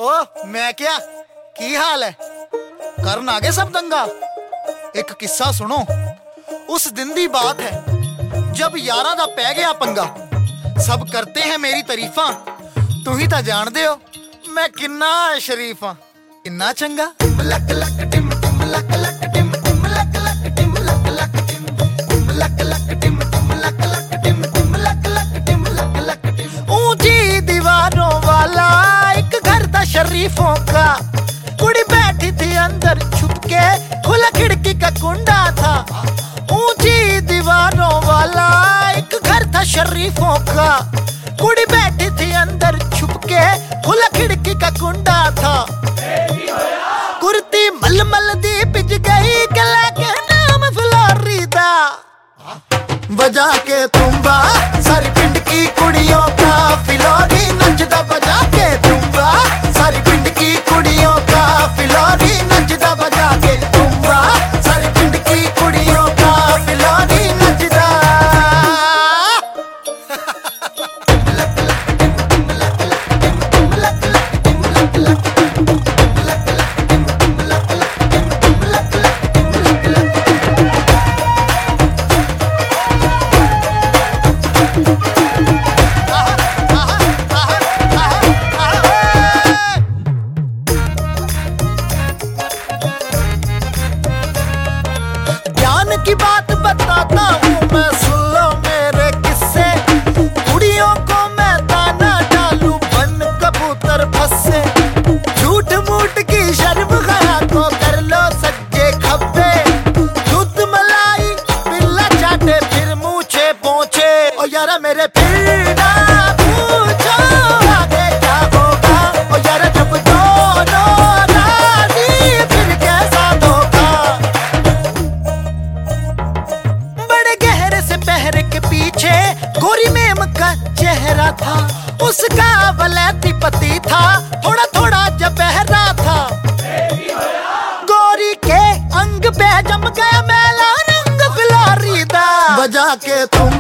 ओ मैं क्या की हाल है करन आ गए सब दंगा। एक किस्सा सुनो, उस दिन दी बात है जब यारा दा पै गया पंगा। सब करते हैं मेरी तारीफा, तू ही ता जान दे हो मैं किन्ना शरीफ हाँ, किन्ना चंगा। लक लक टिम टिम लक लक टिम टिम लक लक टिम लक लक टिम टिम लक लक टिम टिम लक लक टिम टिम लक लक टिम लक लक टिम। ऊंची दीवारों वाला एक घर था शरीफों का, कुड़ी बैठी थी अंदर छुप के, खुला खिड़की का कुंडा था। ऊंची दीवारों वाला एक घर था शरीफों का, कुड़ी बैठी थी अंदर छुप के, खुला खिड़की का कुंडा था। कुर्ती मलमल दी पिज गई, गला के नाम फ्लोरिदा। बजा के तुम्बा सारी पिंड की कुड़ियों का फिलौरी नचदा। बजा के तुम्बा सारी पिंड की कुड़ियों का फिलौरी नचदा। बजा के तुम्बा सारी पिंड की कुड़ियों का फिलौरी नचदा। की बात बताता हूँ मैं, सुन लो मेरे किस्से। कुड़ियों को मैं दाना डालूं बन कबूतर फंसे। झूठ मूठ की शर्म गया तो कर लो सज्जे खब्बे। दूध मलाई बिल्ला चाटे फिर मूछे पहुंचे। ओ यारा मेरे फिर ना पूछो आगे क्या होगा। ओ यारा जब दोनों राजी फिर कैसा धोखा। पहरे के पीछे गोरी मेम का चेहरा था, उसका वलैती पति था, थोड़ा थोड़ा जबहरा था। गोरी के अंग पे जम गया मैला रंग फिलोरिदा। बजा के तुम